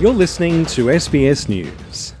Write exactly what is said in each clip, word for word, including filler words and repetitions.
You're listening to S B S News.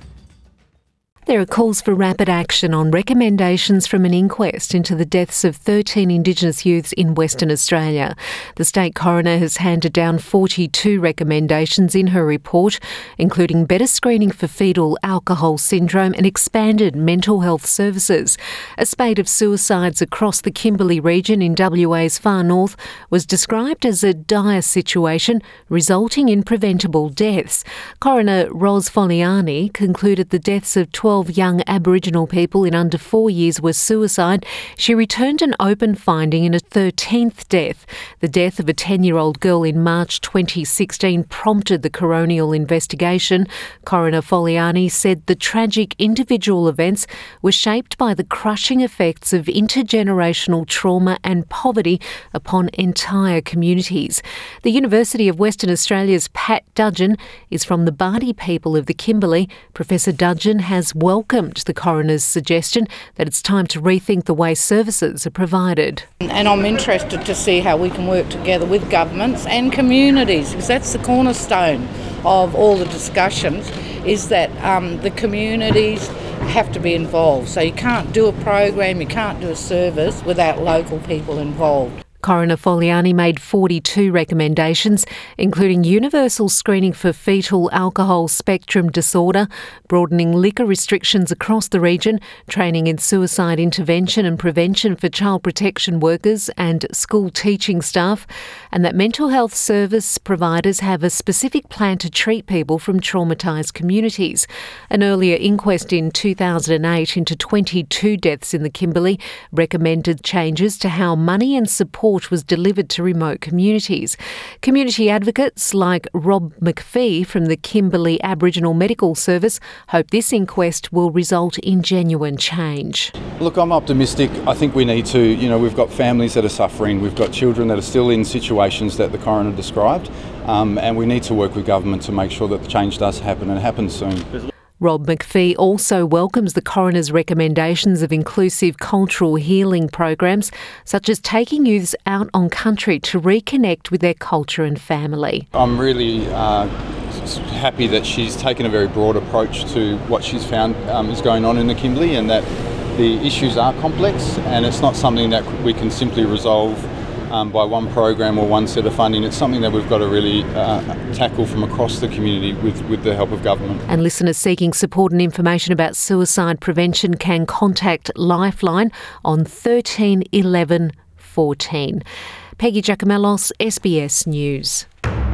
There are calls for rapid action on recommendations from an inquest into the deaths of thirteen Indigenous youths in Western Australia. The State Coroner has handed down forty-two recommendations in her report, including better screening for fetal alcohol syndrome and expanded mental health services. A spate of suicides across the Kimberley region in W A's far north was described as a dire situation, resulting in preventable deaths. Coroner Ros Foliani concluded the deaths of twelve young Aboriginal people in under four years were suicide. She returned an open finding in a thirteenth death. The death of a ten-year-old girl in March twenty sixteen prompted the coronial investigation. Coroner Foliani said the tragic individual events were shaped by the crushing effects of intergenerational trauma and poverty upon entire communities. The University of Western Australia's Pat Dudgeon is from the Bardi people of the Kimberley. Professor Dudgeon has welcomed the coroner's suggestion that it's time to rethink the way services are provided. And I'm interested to see how we can work together with governments and communities, because that's the cornerstone of all the discussions, is that um, the communities have to be involved. So you can't do a program, you can't do a service without local people involved. Coroner Foliani made forty-two recommendations, including universal screening for fetal alcohol spectrum disorder, broadening liquor restrictions across the region, training in suicide intervention and prevention for child protection workers and school teaching staff, and that mental health service providers have a specific plan to treat people from traumatised communities. An earlier inquest in two thousand eight into twenty-two deaths in the Kimberley recommended changes to how money and support was delivered to remote communities. Community advocates like Rob McPhee from the Kimberley Aboriginal Medical Service hope this inquest will result in genuine change. Look, I'm optimistic. I think we need to, you know, we've got families that are suffering, we've got children that are still in situations that the coroner described, um, and we need to work with government to make sure that the change does happen and happens soon. Rob McPhee also welcomes the coroner's recommendations of inclusive cultural healing programs, such as taking youths out on country to reconnect with their culture and family. I'm really uh, happy that she's taken a very broad approach to what she's found um, is going on in the Kimberley, and that the issues are complex and it's not something that we can simply resolve Um, by one program or one set of funding. It's something that we've got to really uh, tackle from across the community with, with the help of government. And listeners seeking support and information about suicide prevention can contact Lifeline on thirteen eleven fourteen. Peggy Giacomellos, S B S News.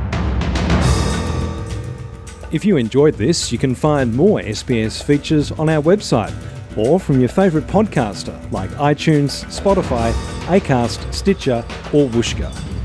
If you enjoyed this, you can find more S B S features on our website or from your favourite podcaster like iTunes, Spotify, Acast, Stitcher or Whooshkaa.